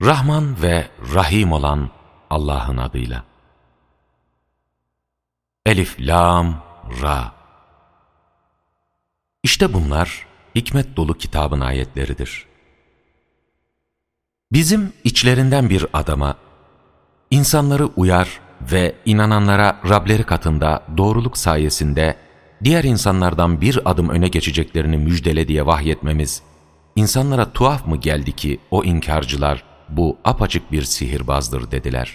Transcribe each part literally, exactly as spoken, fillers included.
Rahman ve Rahim olan Allah'ın adıyla. Elif, Lam, Ra. İşte bunlar hikmet dolu kitabın ayetleridir. Bizim içlerinden bir adama, insanları uyar ve inananlara Rableri katında doğruluk sayesinde diğer insanlardan bir adım öne geçeceklerini müjdele diye vahyetmemiz, insanlara tuhaf mı geldi ki o inkarcılar bu apaçık bir sihirbazdır dediler.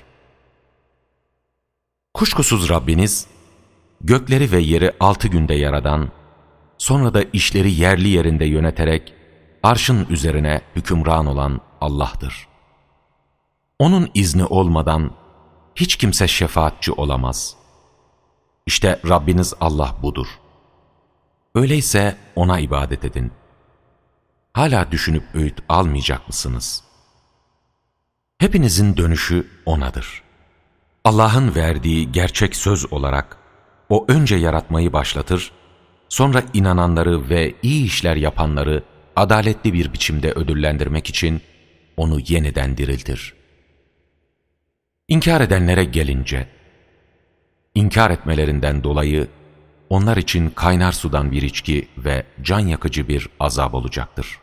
Kuşkusuz Rabbiniz, gökleri ve yeri altı günde yaradan, sonra da işleri yerli yerinde yöneterek arşın üzerine hükümran olan Allah'tır. Onun izni olmadan hiç kimse şefaatçi olamaz. İşte Rabbiniz Allah budur. Öyleyse O'na ibadet edin. Hala düşünüp öğüt almayacak mısınız? Hepinizin dönüşü O'nadır. Allah'ın verdiği gerçek söz olarak O önce yaratmayı başlatır, sonra inananları ve iyi işler yapanları adaletli bir biçimde ödüllendirmek için onu yeniden diriltir. İnkar edenlere gelince, inkar etmelerinden dolayı onlar için kaynar sudan bir içki ve can yakıcı bir azap olacaktır.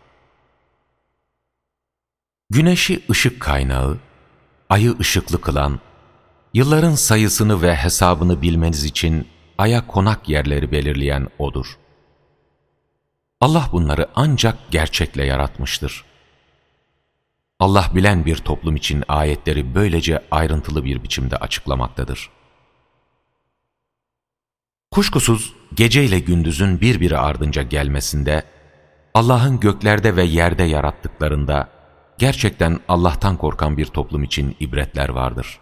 Güneşi ışık kaynağı, ayı ışıklı kılan, yılların sayısını ve hesabını bilmeniz için aya konak yerleri belirleyen O'dur. Allah bunları ancak gerçekle yaratmıştır. Allah bilen bir toplum için ayetleri böylece ayrıntılı bir biçimde açıklamaktadır. Kuşkusuz gece ile gündüzün birbiri ardınca gelmesinde, Allah'ın göklerde ve yerde yarattıklarında gerçekten Allah'tan korkan bir toplum için ibretler vardır.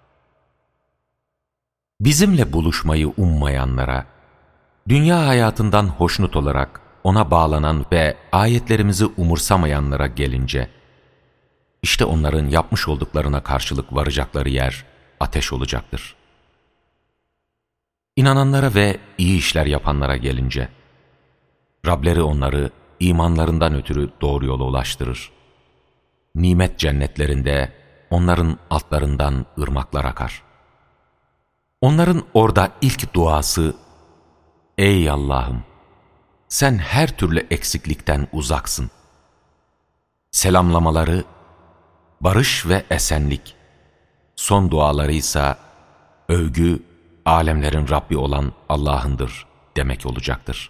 Bizimle buluşmayı ummayanlara, dünya hayatından hoşnut olarak O'na bağlanan ve ayetlerimizi umursamayanlara gelince, işte onların yapmış olduklarına karşılık varacakları yer ateş olacaktır. İnananlara ve iyi işler yapanlara gelince, Rableri onları imanlarından ötürü doğru yola ulaştırır. Nimet cennetlerinde onların altlarından ırmaklar akar. Onların orada ilk duası, ''Ey Allah'ım, sen her türlü eksiklikten uzaksın.'' Selamlamaları, barış ve esenlik. Son duaları ise, övgü, alemlerin Rabbi olan Allah'ındır demek olacaktır.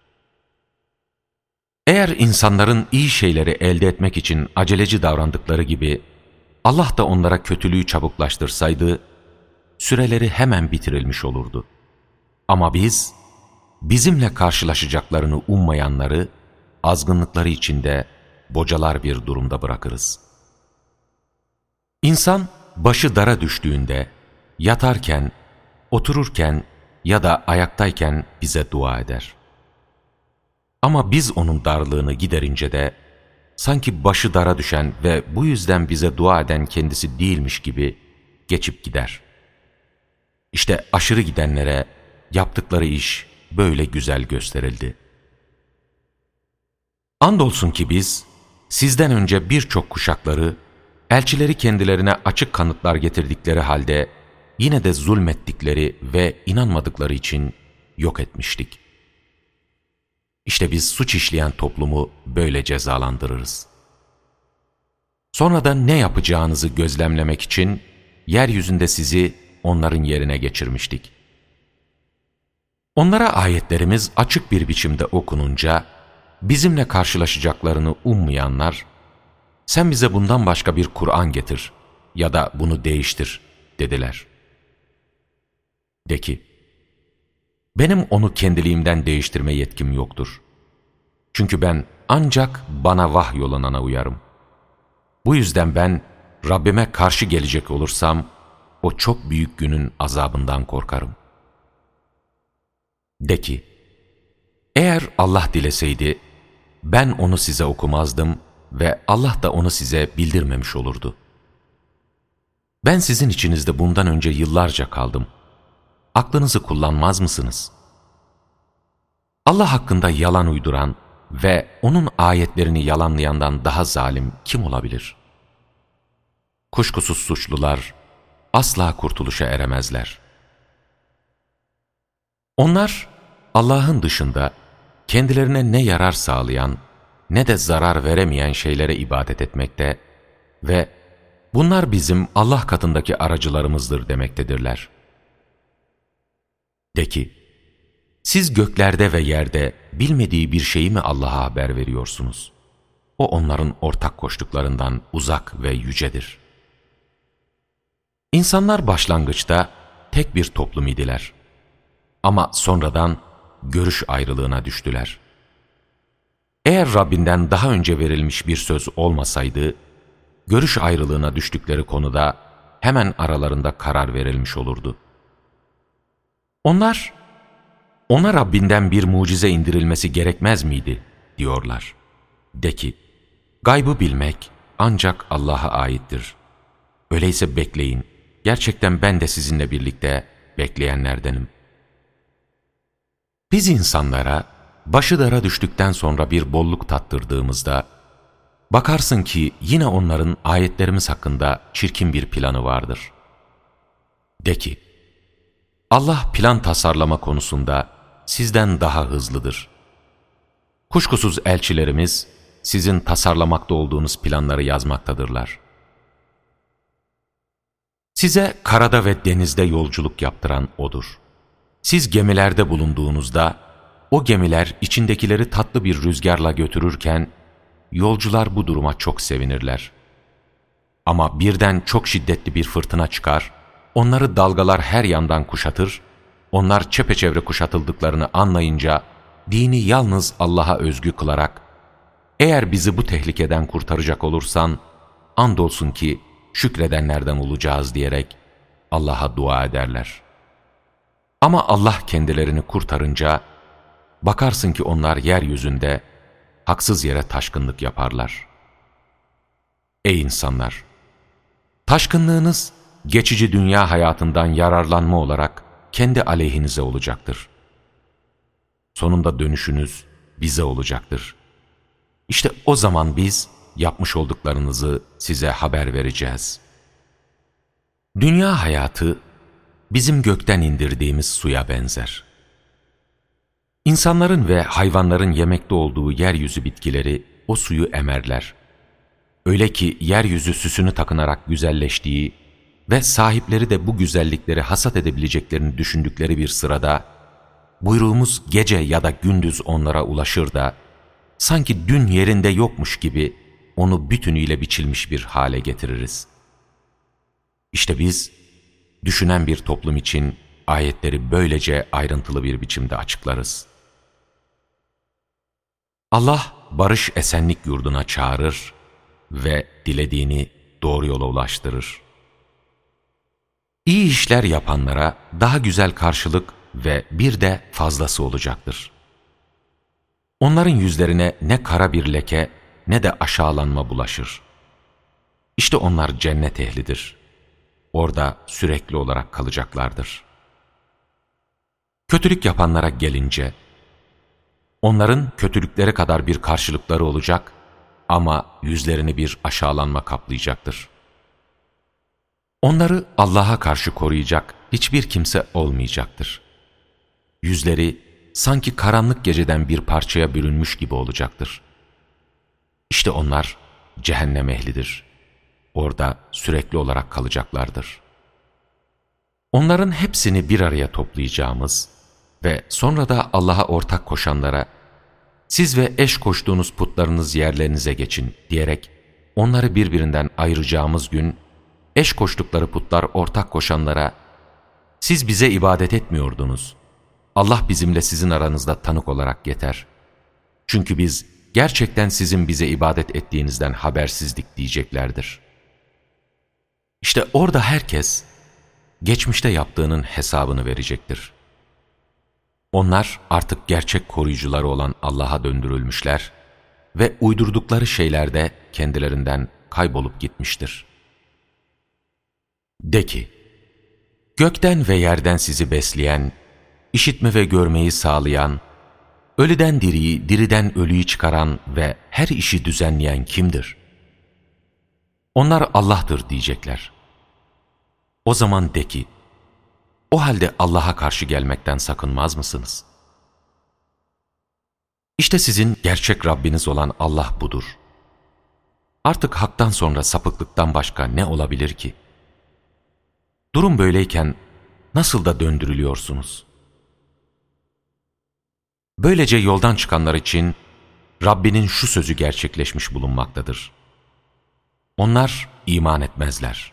Eğer insanların iyi şeyleri elde etmek için aceleci davrandıkları gibi, Allah da onlara kötülüğü çabuklaştırsaydı, süreleri hemen bitirilmiş olurdu. Ama biz, bizimle karşılaşacaklarını ummayanları, azgınlıkları içinde bocalar bir durumda bırakırız. İnsan, başı dara düştüğünde, yatarken, otururken ya da ayaktayken bize dua eder. Ama biz onun darlığını giderince de, sanki başı dara düşen ve bu yüzden bize dua eden kendisi değilmiş gibi geçip gider. İşte aşırı gidenlere yaptıkları iş böyle güzel gösterildi. Andolsun ki biz, sizden önce birçok kuşakları, elçileri kendilerine açık kanıtlar getirdikleri halde, yine de zulmettikleri ve inanmadıkları için yok etmiştik. İşte biz suç işleyen toplumu böyle cezalandırırız. Sonra da ne yapacağınızı gözlemlemek için yeryüzünde sizi onların yerine geçirmiştik. Onlara ayetlerimiz açık bir biçimde okununca, bizimle karşılaşacaklarını ummayanlar, sen bize bundan başka bir Kur'an getir ya da bunu değiştir dediler. De ki, benim onu kendiliğimden değiştirme yetkim yoktur. Çünkü ben ancak bana vahyolunana uyarım. Bu yüzden ben Rabbime karşı gelecek olursam, o çok büyük günün azabından korkarım. De ki, eğer Allah dileseydi, ben onu size okumazdım ve Allah da onu size bildirmemiş olurdu. Ben sizin içinizde bundan önce yıllarca kaldım. Aklınızı kullanmaz mısınız? Allah hakkında yalan uyduran ve O'nun ayetlerini yalanlayandan daha zalim kim olabilir? kuşkusuz suçlular asla kurtuluşa eremezler. Onlar Allah'ın dışında kendilerine ne yarar sağlayan ne de zarar veremeyen şeylere ibadet etmekte ve bunlar bizim Allah katındaki aracılarımızdır demektedirler. De ki, siz göklerde ve yerde bilmediği bir şeyi mi Allah'a haber veriyorsunuz? O onların ortak koştuklarından uzak ve yücedir. İnsanlar başlangıçta tek bir toplum idiler. Ama sonradan görüş ayrılığına düştüler. Eğer Rabbinden daha önce verilmiş bir söz olmasaydı, görüş ayrılığına düştükleri konuda hemen aralarında karar verilmiş olurdu. Onlar, ona Rabbinden bir mucize indirilmesi gerekmez miydi, diyorlar. De ki, gaybı bilmek ancak Allah'a aittir. Öyleyse bekleyin, gerçekten ben de sizinle birlikte bekleyenlerdenim. Biz insanlara başı dara düştükten sonra bir bolluk tattırdığımızda, bakarsın ki yine onların ayetlerimiz hakkında çirkin bir planı vardır. De ki, Allah plan tasarlama konusunda sizden daha hızlıdır. Kuşkusuz elçilerimiz sizin tasarlamakta olduğunuz planları yazmaktadırlar. Size karada ve denizde yolculuk yaptıran O'dur. Siz gemilerde bulunduğunuzda, o gemiler içindekileri tatlı bir rüzgarla götürürken, yolcular bu duruma çok sevinirler. Ama birden çok şiddetli bir fırtına çıkar, onları dalgalar her yandan kuşatır, onlar çepeçevre kuşatıldıklarını anlayınca, dini yalnız Allah'a özgü kılarak, eğer bizi bu tehlikeden kurtaracak olursan, andolsun ki şükredenlerden olacağız diyerek Allah'a dua ederler. Ama Allah kendilerini kurtarınca, bakarsın ki onlar yeryüzünde haksız yere taşkınlık yaparlar. Ey insanlar! Taşkınlığınız geçici dünya hayatından yararlanma olarak kendi aleyhinize olacaktır. Sonunda dönüşünüz bize olacaktır. İşte o zaman biz yapmış olduklarınızı size haber vereceğiz. Dünya hayatı bizim gökten indirdiğimiz suya benzer. İnsanların ve hayvanların yemekte olduğu yeryüzü bitkileri o suyu emerler. Öyle ki yeryüzü süsünü takınarak güzelleştiği ve sahipleri de bu güzellikleri hasat edebileceklerini düşündükleri bir sırada, buyruğumuz gece ya da gündüz onlara ulaşır da, sanki dün yerinde yokmuş gibi onu bütünüyle biçilmiş bir hale getiririz. İşte biz, düşünen bir toplum için ayetleri böylece ayrıntılı bir biçimde açıklarız. Allah barış esenlik yurduna çağırır ve dilediğini doğru yola ulaştırır. İyi işler yapanlara daha güzel karşılık ve bir de fazlası olacaktır. Onların yüzlerine ne kara bir leke ne de aşağılanma bulaşır. İşte onlar cennet ehlidir. Orada sürekli olarak kalacaklardır. Kötülük yapanlara gelince, onların kötülükleri kadar bir karşılıkları olacak ama yüzlerini bir aşağılanma kaplayacaktır. Onları Allah'a karşı koruyacak hiçbir kimse olmayacaktır. Yüzleri sanki karanlık geceden bir parçaya bürünmüş gibi olacaktır. İşte onlar cehennem ehlidir. Orada sürekli olarak kalacaklardır. Onların hepsini bir araya toplayacağımız ve sonra da Allah'a ortak koşanlara, siz ve eş koştuğunuz putlarınız yerlerinize geçin diyerek onları birbirinden ayıracağımız gün, eş koştukları putlar ortak koşanlara, siz bize ibadet etmiyordunuz. Allah bizimle sizin aranızda tanık olarak yeter. Çünkü biz gerçekten sizin bize ibadet ettiğinizden habersizdik diyeceklerdir. İşte orada herkes geçmişte yaptığının hesabını verecektir. Onlar artık gerçek koruyucuları olan Allah'a döndürülmüşler ve uydurdukları şeyler de kendilerinden kaybolup gitmiştir. De ki, gökten ve yerden sizi besleyen, işitme ve görmeyi sağlayan, ölüden diriyi, diriden ölüyü çıkaran ve her işi düzenleyen kimdir? Onlar Allah'tır diyecekler. O zaman de ki, o halde Allah'a karşı gelmekten sakınmaz mısınız? İşte sizin gerçek Rabbiniz olan Allah budur. Artık haktan sonra sapıklıktan başka ne olabilir ki? Durum böyleyken nasıl da döndürülüyorsunuz? Böylece yoldan çıkanlar için Rabbinin şu sözü gerçekleşmiş bulunmaktadır. Onlar iman etmezler.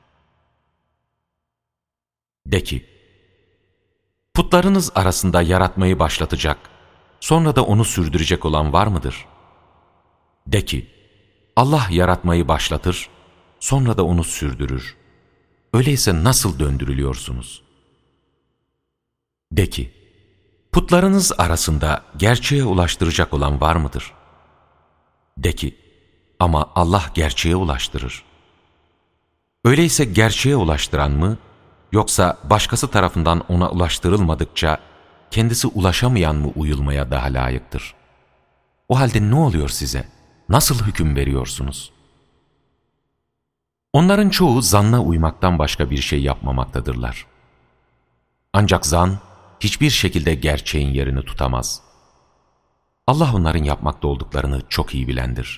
De ki, putlarınız arasında yaratmayı başlatacak, sonra da onu sürdürecek olan var mıdır? De ki, Allah yaratmayı başlatır, sonra da onu sürdürür. Öyleyse nasıl döndürülüyorsunuz? De ki, putlarınız arasında gerçeğe ulaştıracak olan var mıdır? De ki, ama Allah gerçeğe ulaştırır. Öyleyse gerçeğe ulaştıran mı, yoksa başkası tarafından ona ulaştırılmadıkça kendisi ulaşamayan mı uyulmaya daha layıktır? O halde ne oluyor size? Nasıl hüküm veriyorsunuz? Onların çoğu zanna uymaktan başka bir şey yapmamaktadırlar. Ancak zan hiçbir şekilde gerçeğin yerini tutamaz. Allah onların yapmakta olduklarını çok iyi bilendir.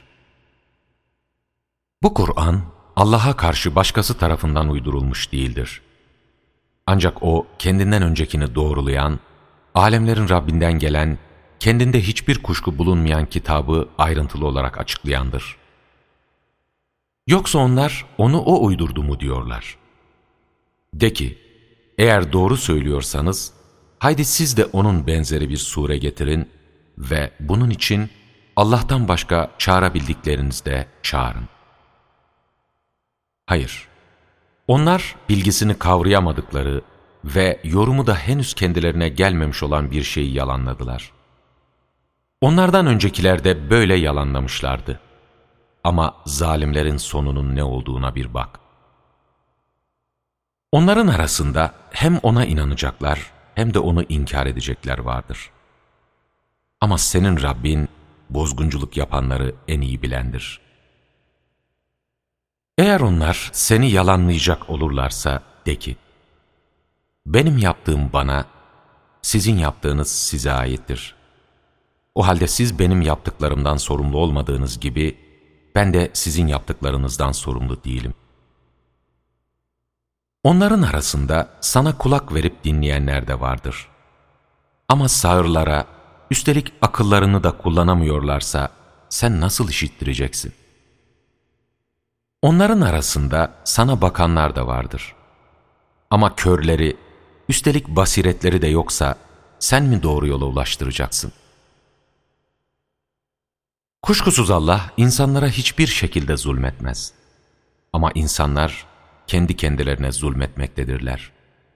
Bu Kur'an, Allah'a karşı başkası tarafından uydurulmuş değildir. Ancak O, kendinden öncekini doğrulayan, alemlerin Rabbinden gelen, kendinde hiçbir kuşku bulunmayan kitabı ayrıntılı olarak açıklayandır. Yoksa onlar, onu O uydurdu mu diyorlar. De ki, eğer doğru söylüyorsanız, haydi siz de onun benzeri bir sure getirin ve bunun için Allah'tan başka çağırabildiklerinizi çağırın. Hayır, onlar bilgisini kavrayamadıkları ve yorumu da henüz kendilerine gelmemiş olan bir şeyi yalanladılar. Onlardan öncekiler de böyle yalanlamışlardı. Ama zalimlerin sonunun ne olduğuna bir bak. Onların arasında hem ona inanacaklar hem de onu inkar edecekler vardır. Ama senin Rabbin bozgunculuk yapanları en iyi bilendir. Eğer onlar seni yalanlayacak olurlarsa de ki, benim yaptığım bana, sizin yaptığınız size aittir. O halde siz benim yaptıklarımdan sorumlu olmadığınız gibi, ben de sizin yaptıklarınızdan sorumlu değilim. Onların arasında sana kulak verip dinleyenler de vardır. Ama sağırlara, üstelik akıllarını da kullanamıyorlarsa, sen nasıl işittireceksin? Onların arasında sana bakanlar da vardır. Ama körleri, üstelik basiretleri de yoksa, sen mi doğru yola ulaştıracaksın? Kuşkusuz Allah, insanlara hiçbir şekilde zulmetmez. Ama insanlar, kendi kendilerine zulmetmektedirler.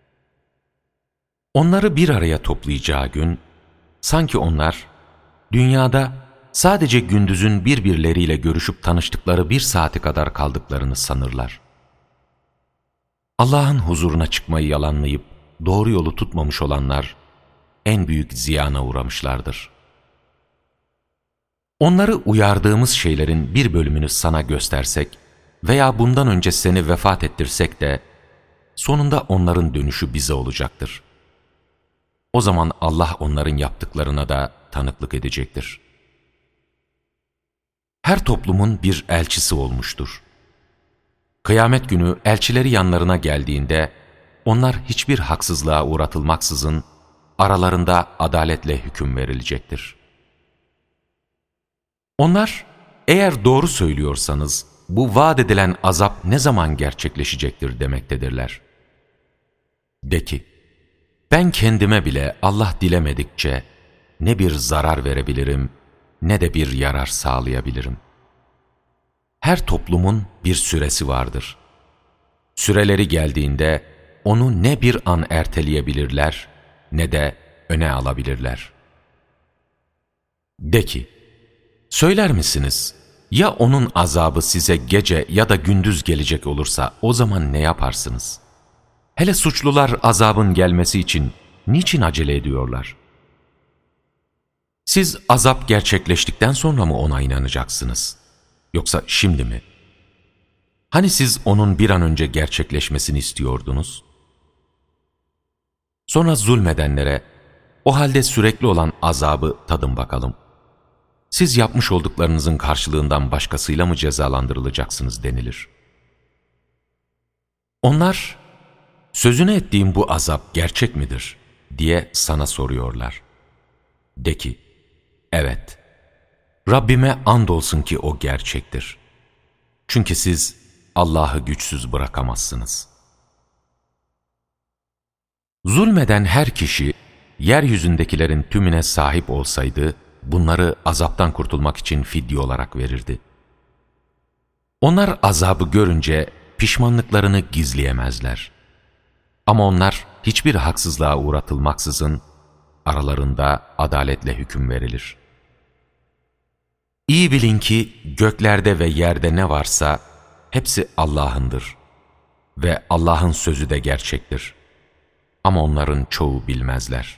Onları bir araya toplayacağı gün, sanki onlar, dünyada sadece gündüzün birbirleriyle görüşüp tanıştıkları bir saati kadar kaldıklarını sanırlar. Allah'ın huzuruna çıkmayı yalanlayıp, doğru yolu tutmamış olanlar, en büyük ziyana uğramışlardır. Onları uyardığımız şeylerin bir bölümünü sana göstersek veya bundan önce seni vefat ettirsek de, sonunda onların dönüşü bize olacaktır. O zaman Allah onların yaptıklarına da tanıklık edecektir. Her toplumun bir elçisi olmuştur. Kıyamet günü elçileri yanlarına geldiğinde, onlar hiçbir haksızlığa uğratılmaksızın aralarında adaletle hüküm verilecektir. Onlar, eğer doğru söylüyorsanız, bu vaat edilen azap ne zaman gerçekleşecektir demektedirler. De ki, ben kendime bile Allah dilemedikçe ne bir zarar verebilirim, ne de bir yarar sağlayabilirim. Her toplumun bir süresi vardır. Süreleri geldiğinde onu ne bir an erteleyebilirler, ne de öne alabilirler. De ki, söyler misiniz, ya onun azabı size gece ya da gündüz gelecek olursa o zaman ne yaparsınız? Hele suçlular azabın gelmesi için niçin acele ediyorlar? Siz azap gerçekleştikten sonra mı ona inanacaksınız? Yoksa şimdi mi? Hani siz onun bir an önce gerçekleşmesini istiyordunuz? Sonra zulmedenlere, o halde sürekli olan azabı tadın bakalım. Siz yapmış olduklarınızın karşılığından başkasıyla mı cezalandırılacaksınız denilir. Onlar, sözünü ettiğim bu azap gerçek midir diye sana soruyorlar. De ki, evet, Rabbime andolsun ki o gerçektir. Çünkü siz Allah'ı güçsüz bırakamazsınız. Zulmeden her kişi, yeryüzündekilerin tümüne sahip olsaydı, bunları azaptan kurtulmak için fidye olarak verirdi. Onlar azabı görünce pişmanlıklarını gizleyemezler. Ama onlar hiçbir haksızlığa uğratılmaksızın aralarında adaletle hüküm verilir. İyi bilin ki göklerde ve yerde ne varsa hepsi Allah'ındır ve Allah'ın sözü de gerçektir. Ama onların çoğu bilmezler.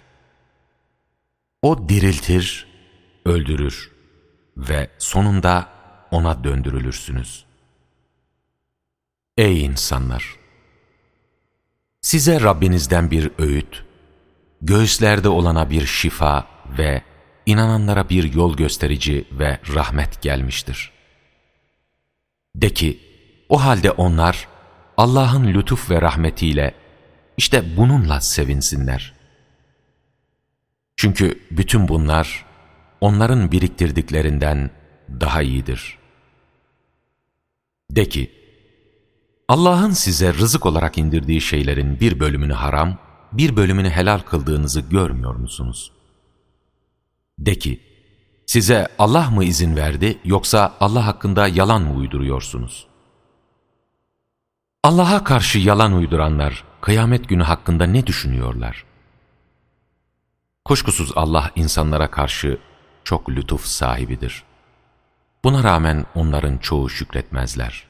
O diriltir, öldürür ve sonunda ona döndürülürsünüz. Ey insanlar! Size Rabbinizden bir öğüt, göğüslerde olana bir şifa ve inananlara bir yol gösterici ve rahmet gelmiştir. De ki, o halde onlar Allah'ın lütuf ve rahmetiyle işte bununla sevinsinler. Çünkü bütün bunlar onların biriktirdiklerinden daha iyidir. De ki, Allah'ın size rızık olarak indirdiği şeylerin bir bölümünü haram, bir bölümünü helal kıldığınızı görmüyor musunuz? De ki, size Allah mı izin verdi yoksa Allah hakkında yalan mı uyduruyorsunuz? Allah'a karşı yalan uyduranlar kıyamet günü hakkında ne düşünüyorlar? Kuşkusuz Allah insanlara karşı çok lütuf sahibidir. Buna rağmen onların çoğu şükretmezler.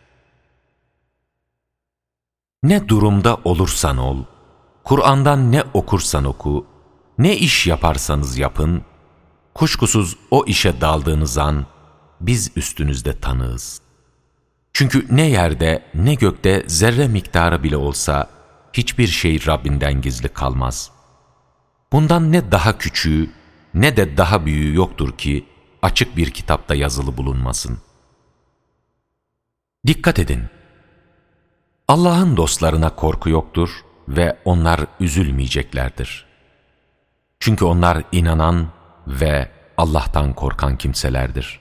Ne durumda olursan ol, Kur'an'dan ne okursan oku, ne iş yaparsanız yapın, kuşkusuz o işe daldığınız an biz üstünüzde tanığız. Çünkü ne yerde ne gökte zerre miktarı bile olsa hiçbir şey Rabbinden gizli kalmaz. Bundan ne daha küçüğü ne de daha büyüğü yoktur ki açık bir kitapta yazılı bulunmasın. Dikkat edin! Allah'ın dostlarına korku yoktur ve onlar üzülmeyeceklerdir. Çünkü onlar inanan ve Allah'tan korkan kimselerdir.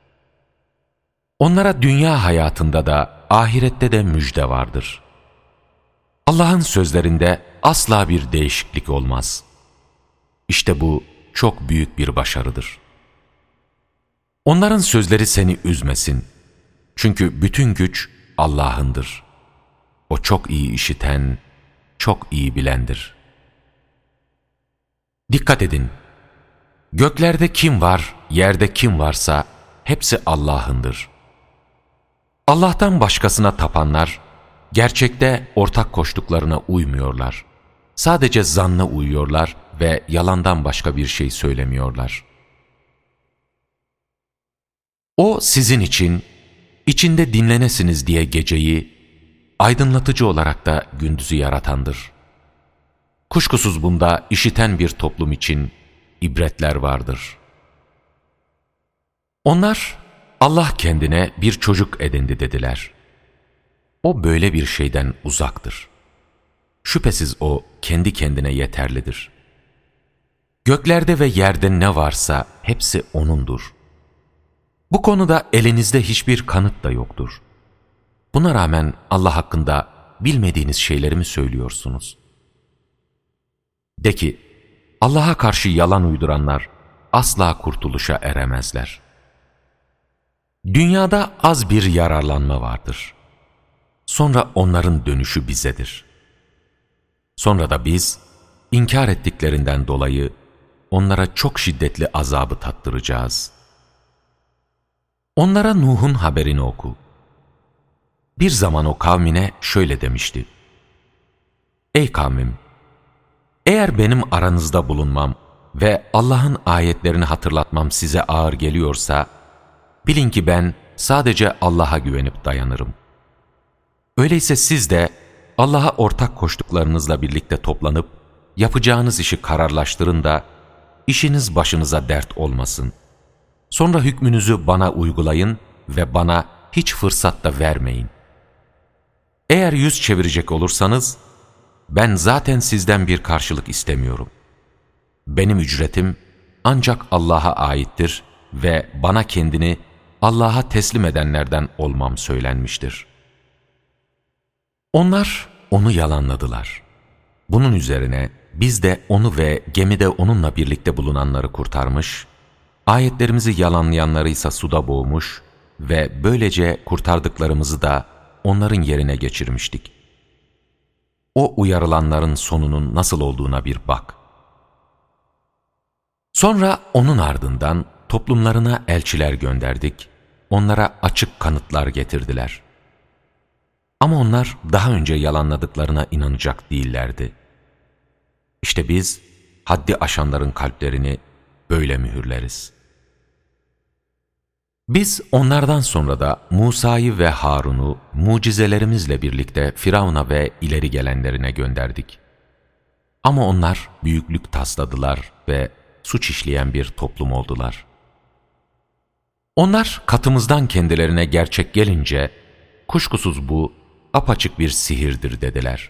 Onlara dünya hayatında da ahirette de müjde vardır. Allah'ın sözlerinde asla bir değişiklik olmaz. İşte bu çok büyük bir başarıdır. Onların sözleri seni üzmesin. Çünkü bütün güç Allah'ındır. O çok iyi işiten, çok iyi bilendir. Dikkat edin! Göklerde kim var, yerde kim varsa hepsi Allah'ındır. Allah'tan başkasına tapanlar, gerçekte ortak koştuklarına uymuyorlar. Sadece zanna uyuyorlar ve yalandan başka bir şey söylemiyorlar. O sizin için, içinde dinlenesiniz diye geceyi, aydınlatıcı olarak da gündüzü yaratandır. Kuşkusuz bunda işiten bir toplum için ibretler vardır. Onlar, Allah kendine bir çocuk edindi dediler. O böyle bir şeyden uzaktır. Şüphesiz o kendi kendine yeterlidir. Göklerde ve yerde ne varsa hepsi O'nundur. Bu konuda elinizde hiçbir kanıt da yoktur. Buna rağmen Allah hakkında bilmediğiniz şeyleri mi söylüyorsunuz? De ki, Allah'a karşı yalan uyduranlar asla kurtuluşa eremezler. Dünyada az bir yararlanma vardır. Sonra onların dönüşü bizedir. Sonra da biz, inkar ettiklerinden dolayı onlara çok şiddetli azabı tattıracağız. Onlara Nuh'un haberini oku. Bir zaman o kavmine şöyle demişti: Ey kavmim! Eğer benim aranızda bulunmam ve Allah'ın ayetlerini hatırlatmam size ağır geliyorsa, bilin ki ben sadece Allah'a güvenip dayanırım. Öyleyse siz de Allah'a ortak koştuklarınızla birlikte toplanıp yapacağınız işi kararlaştırın da işiniz başınıza dert olmasın. Sonra hükmünüzü bana uygulayın ve bana hiç fırsat da vermeyin. Eğer yüz çevirecek olursanız, ben zaten sizden bir karşılık istemiyorum. Benim ücretim ancak Allah'a aittir ve bana kendini Allah'a teslim edenlerden olmam söylenmiştir. Onlar onu yalanladılar. Bunun üzerine biz de onu ve gemide onunla birlikte bulunanları kurtarmış, ayetlerimizi yalanlayanları ise suda boğmuş ve böylece kurtardıklarımızı da onların yerine geçirmiştik. O uyarılanların sonunun nasıl olduğuna bir bak. Sonra onun ardından toplumlarına elçiler gönderdik, onlara açık kanıtlar getirdiler. Ama onlar daha önce yalanladıklarına inanacak değillerdi. İşte biz haddi aşanların kalplerini böyle mühürleriz. Biz onlardan sonra da Musa'yı ve Harun'u mucizelerimizle birlikte Firavun'a ve ileri gelenlerine gönderdik. Ama onlar büyüklük tasladılar ve suç işleyen bir toplum oldular. Onlar katımızdan kendilerine gerçek gelince, kuşkusuz bu apaçık bir sihirdir dediler.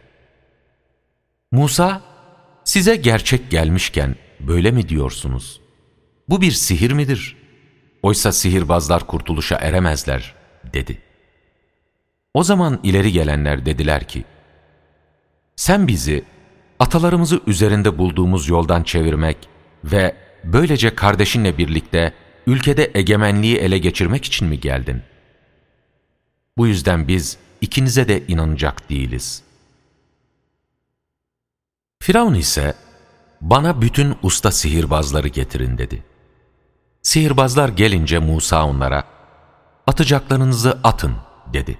Musa, size gerçek gelmişken böyle mi diyorsunuz? Bu bir sihir midir? Oysa sihirbazlar kurtuluşa eremezler, dedi. O zaman ileri gelenler dediler ki, sen bizi atalarımızı üzerinde bulduğumuz yoldan çevirmek ve böylece kardeşinle birlikte ülkede egemenliği ele geçirmek için mi geldin? Bu yüzden biz ikinize de inanacak değiliz. Firavun ise, bana bütün usta sihirbazları getirin dedi. Sihirbazlar gelince Musa onlara, atacaklarınızı atın dedi.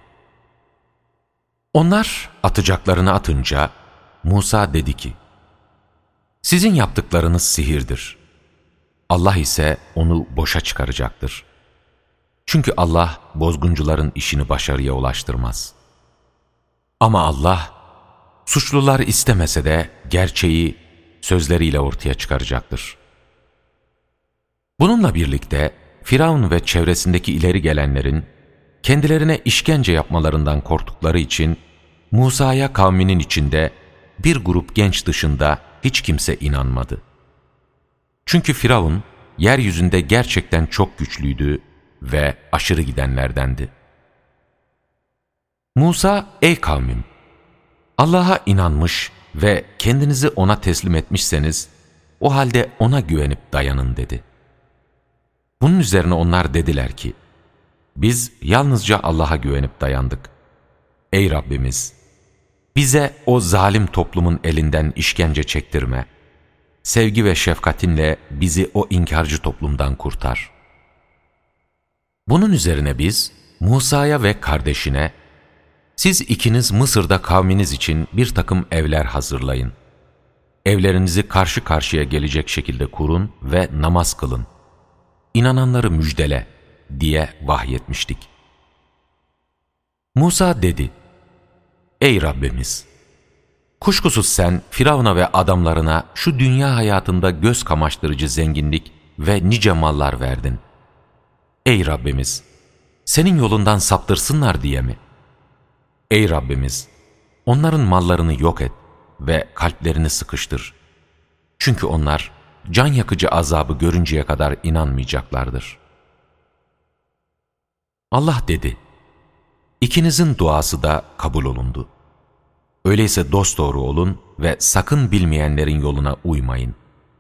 Onlar atacaklarını atınca Musa dedi ki, sizin yaptıklarınız sihirdir. Allah ise onu boşa çıkaracaktır. Çünkü Allah bozguncuların işini başarıya ulaştırmaz. Ama Allah, suçlular istemese de gerçeği sözleriyle ortaya çıkaracaktır. Bununla birlikte Firavun ve çevresindeki ileri gelenlerin kendilerine işkence yapmalarından korktukları için Musa'ya kavminin içinde bir grup genç dışında hiç kimse inanmadı. Çünkü Firavun yeryüzünde gerçekten çok güçlüydü ve aşırı gidenlerdendi. Musa, ey kavmim! Allah'a inanmış ve kendinizi ona teslim etmişseniz, o halde ona güvenip dayanın dedi. Bunun üzerine onlar dediler ki, biz yalnızca Allah'a güvenip dayandık. Ey Rabbimiz! Bize o zalim toplumun elinden işkence çektirme. Sevgi ve şefkatinle bizi o inkarcı toplumdan kurtar. Bunun üzerine biz Musa'ya ve kardeşine, siz ikiniz Mısır'da kavminiz için bir takım evler hazırlayın. Evlerinizi karşı karşıya gelecek şekilde kurun ve namaz kılın. İnananları müjdele diye vahyetmiştik. Musa dedi, ey Rabbimiz! Kuşkusuz sen Firavun'a ve adamlarına şu dünya hayatında göz kamaştırıcı zenginlik ve nice mallar verdin. Ey Rabbimiz! Senin yolundan saptırsınlar diye mi? Ey Rabbimiz! Onların mallarını yok et ve kalplerini sıkıştır. Çünkü onlar can yakıcı azabı görünceye kadar inanmayacaklardır. Allah dedi, İkinizin duası da kabul olundu. Öyleyse dosdoğru olun ve sakın bilmeyenlerin yoluna uymayın.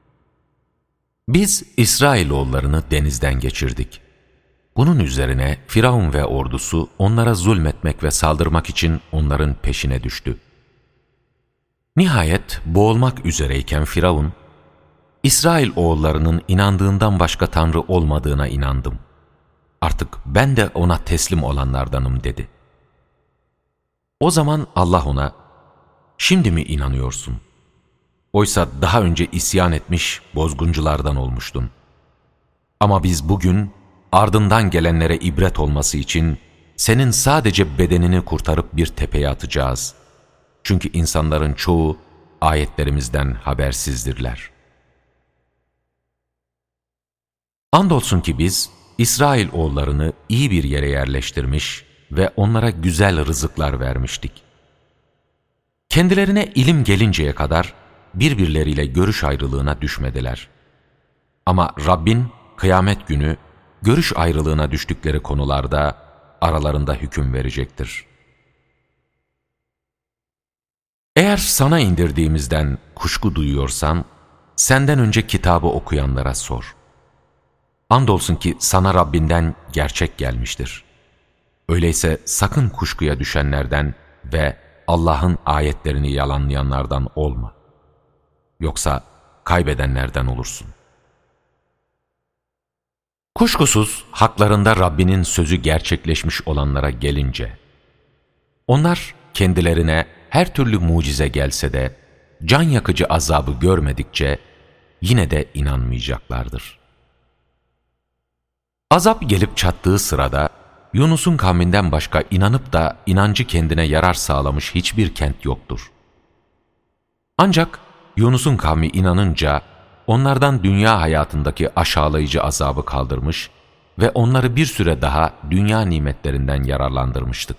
Biz İsrailoğullarını denizden geçirdik. Bunun üzerine Firavun ve ordusu onlara zulmetmek ve saldırmak için onların peşine düştü. Nihayet boğulmak üzereyken Firavun, İsrailoğullarının inandığından başka tanrı olmadığına inandım. Artık ben de ona teslim olanlardanım dedi. O zaman Allah ona, şimdi mi inanıyorsun? Oysa daha önce isyan etmiş bozgunculardan olmuştun. Ama biz bugün ardından gelenlere ibret olması için senin sadece bedenini kurtarıp bir tepeye atacağız. Çünkü insanların çoğu ayetlerimizden habersizdirler. Andolsun ki biz İsrail oğullarını iyi bir yere yerleştirmiş ve onlara güzel rızıklar vermiştik. Kendilerine ilim gelinceye kadar birbirleriyle görüş ayrılığına düşmediler. Ama Rabbin kıyamet günü görüş ayrılığına düştükleri konularda aralarında hüküm verecektir. Eğer sana indirdiğimizden kuşku duyuyorsan, senden önce kitabı okuyanlara sor. Andolsun ki sana Rabbinden gerçek gelmiştir. Öyleyse sakın kuşkuya düşenlerden ve Allah'ın ayetlerini yalanlayanlardan olma. Yoksa kaybedenlerden olursun. Kuşkusuz haklarında Rabbinin sözü gerçekleşmiş olanlara gelince, onlar kendilerine her türlü mucize gelse de, can yakıcı azabı görmedikçe yine de inanmayacaklardır. Azap gelip çattığı sırada, Yunus'un kavminden başka inanıp da inancı kendine yarar sağlamış hiçbir kent yoktur. Ancak Yunus'un kavmi inanınca, onlardan dünya hayatındaki aşağılayıcı azabı kaldırmış ve onları bir süre daha dünya nimetlerinden yararlandırmıştık.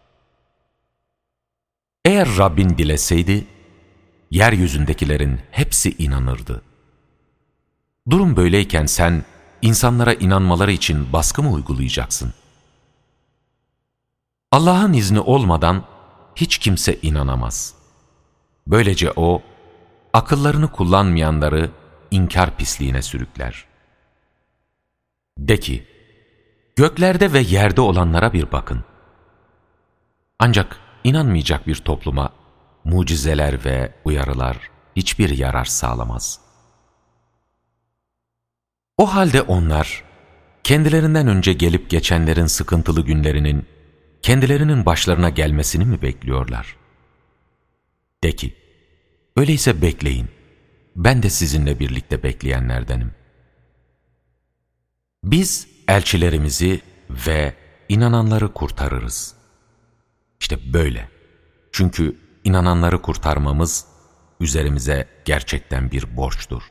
Eğer Rabbin dileseydi, yeryüzündekilerin hepsi inanırdı. Durum böyleyken sen, insanlara inanmaları için baskı mı uygulayacaksın? Allah'ın izni olmadan hiç kimse inanamaz. Böylece O, akıllarını kullanmayanları inkar pisliğine sürükler. De ki, göklerde ve yerde olanlara bir bakın. Ancak inanmayacak bir topluma mucizeler ve uyarılar hiçbir yarar sağlamaz. O halde onlar, kendilerinden önce gelip geçenlerin sıkıntılı günlerinin kendilerinin başlarına gelmesini mi bekliyorlar? De ki, öyleyse bekleyin, ben de sizinle birlikte bekleyenlerdenim. Biz elçilerimizi ve inananları kurtarırız. İşte böyle. Çünkü inananları kurtarmamız üzerimize gerçekten bir borçtur.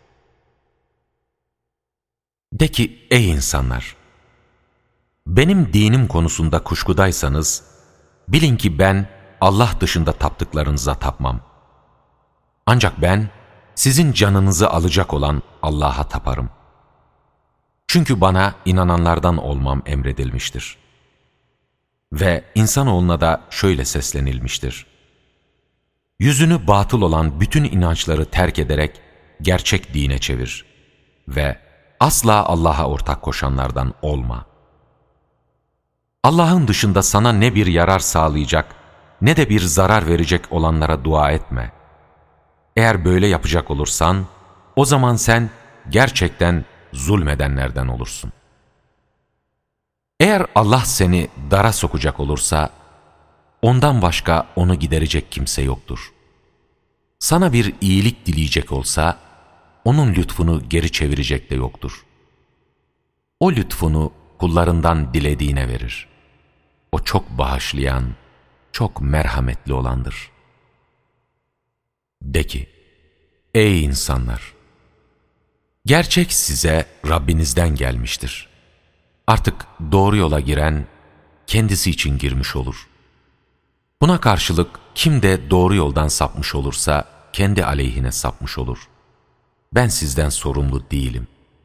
De ki, ey insanlar! Benim dinim konusunda kuşkudaysanız, bilin ki ben Allah dışında taptıklarınıza tapmam. Ancak ben sizin canınızı alacak olan Allah'a taparım. Çünkü bana inananlardan olmam emredilmiştir. Ve insanoğluna da şöyle seslenilmiştir: yüzünü batıl olan bütün inançları terk ederek gerçek dine çevir ve asla Allah'a ortak koşanlardan olma. Allah'ın dışında sana ne bir yarar sağlayacak ne de bir zarar verecek olanlara dua etme. Eğer böyle yapacak olursan, o zaman sen gerçekten zulmedenlerden olursun. Eğer Allah seni dara sokacak olursa, ondan başka onu giderecek kimse yoktur. Sana bir iyilik dileyecek olsa, onun lütfunu geri çevirecek de yoktur. O lütfunu kullarından dilediğine verir. O çok bağışlayan, çok merhametli olandır. De ki, ey insanlar! Gerçek size Rabbinizden gelmiştir. Artık doğru yola giren, kendisi için girmiş olur. Buna karşılık kim de doğru yoldan sapmış olursa, kendi aleyhine sapmış olur. Ben sizden sorumlu değilim.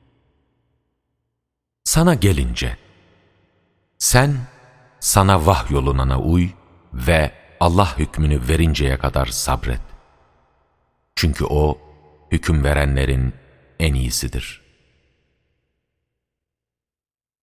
Sana gelince, sen sana vahyolunana uy ve Allah hükmünü verinceye kadar sabret. Çünkü O, hüküm verenlerin en iyisidir.